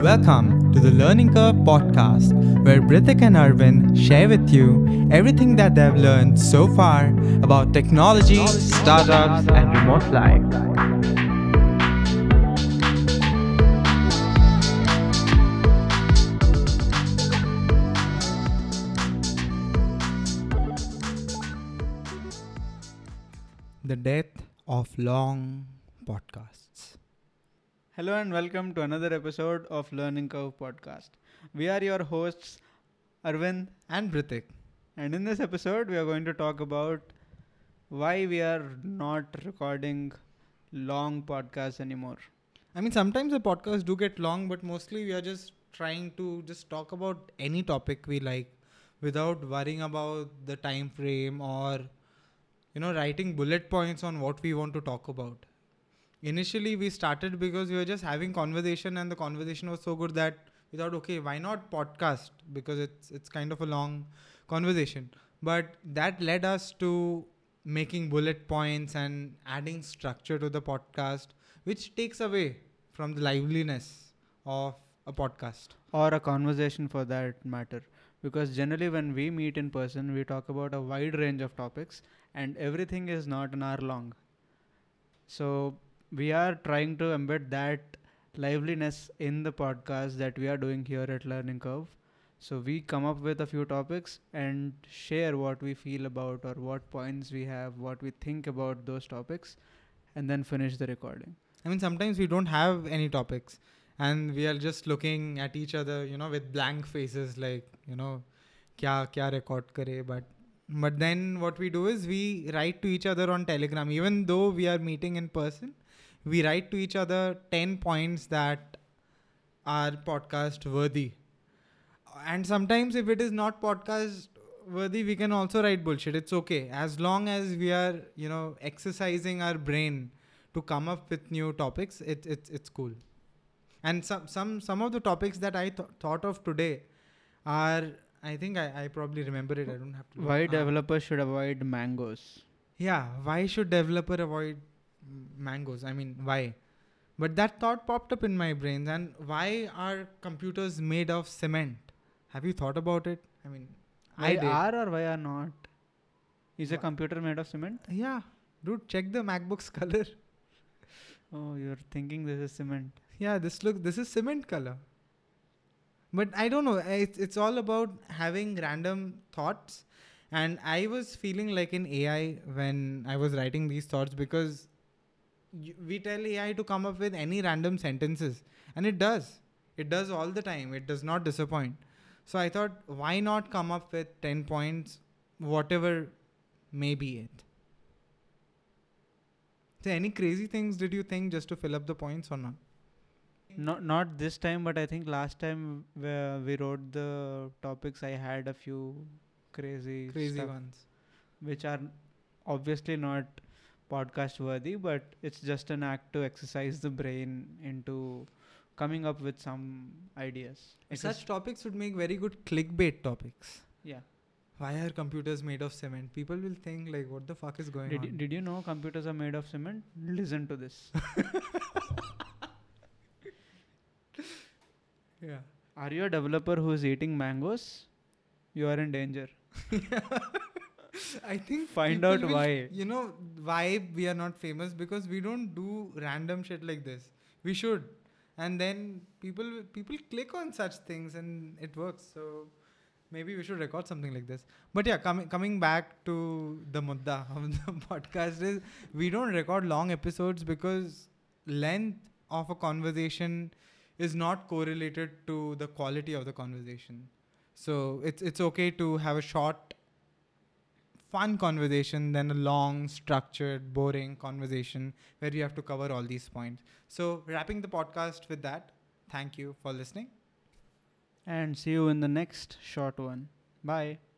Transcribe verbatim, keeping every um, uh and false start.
Welcome to the Learning Curve podcast, where Brithik and Arvind share with you everything that they've learned so far about technology, startups, and remote life. The death of long podcasts. Hello and welcome to another episode of Learning Curve podcast. We are your hosts Arvind, And Brithik. and in this episode we are going to talk about why we are not recording long podcasts anymore. I mean, sometimes the podcasts do get long, but mostly we are just trying to just talk about any topic we like without worrying about the time frame or, you know, writing bullet points on what we want to talk about. Initially, we started because we were just having conversation, and the conversation was so good that we thought, okay, why not podcast? Because it's it's kind of a long conversation. But that led us to making bullet points and adding structure to the podcast, which takes away from the liveliness of a podcast. Or a conversation for that matter. Because generally, when we meet in person, we talk about a wide range of topics, and everything is not an hour long. So, we are trying to embed that liveliness in the podcast that we are doing here at Learning Curve. So, we come up with a few topics and share what we feel about or what points we have, what we think about those topics, and then finish the recording. I mean, sometimes we don't have any topics and we are just looking at each other, you know, with blank faces like, you know, kya, kya record kare. But, but then what we do is we write to each other on Telegram. Even though we are meeting in person, we write to each other ten points that are podcast worthy. And sometimes if it is not podcast worthy, we can also write bullshit. It's okay. As long as we are, you know, exercising our brain to come up with new topics, it, it's it's cool. And some some some of the topics that I th- thought of today are, I think I, I probably remember it. I don't have to. Why Uh, developers should avoid mangoes? Yeah, why should developer avoid m- mangoes? I mean, why? But that thought popped up in my brain. And why are computers made of cement? Have you thought about it? I mean, I Why did. are or why are not? Is a Wha- computer made of cement? Yeah, dude, check the MacBook's color. Oh, you're thinking this is cement. Yeah, this look this is cement color. But I don't know. It's it's all about having random thoughts, and I was feeling like in A I when I was writing these thoughts because y- we tell A I to come up with any random sentences, and it does. It does all the time. It does not disappoint. So I thought, why not come up with ten points, whatever may be it. So any crazy things did you think just to fill up the points or not? Not not this time, but I think last time where we wrote the topics, I had a few crazy Crazy stuff, ones. which are obviously not podcast worthy, but it's just an act to exercise the brain into coming up with some ideas. Such topics would make very good clickbait topics. Yeah. Why are computers made of cement? People will think like, what the fuck is going Did on? you, did you know computers are made of cement? Listen to this. Yeah. Are you a developer who's eating mangoes? You are in danger. I think Find people out will- why. You know why we are not famous? Because we don't do random shit like this. We should, and then people people click on such things and it works. So maybe we should record something like this. But yeah, coming coming back to the mudda of the podcast is we don't record long episodes because length of a conversation is not correlated to the quality of the conversation. So it's it's okay to have a short, fun conversation than a long, structured, boring conversation where you have to cover all these points. So wrapping the podcast with that, thank you for listening. And see you in the next short one. Bye.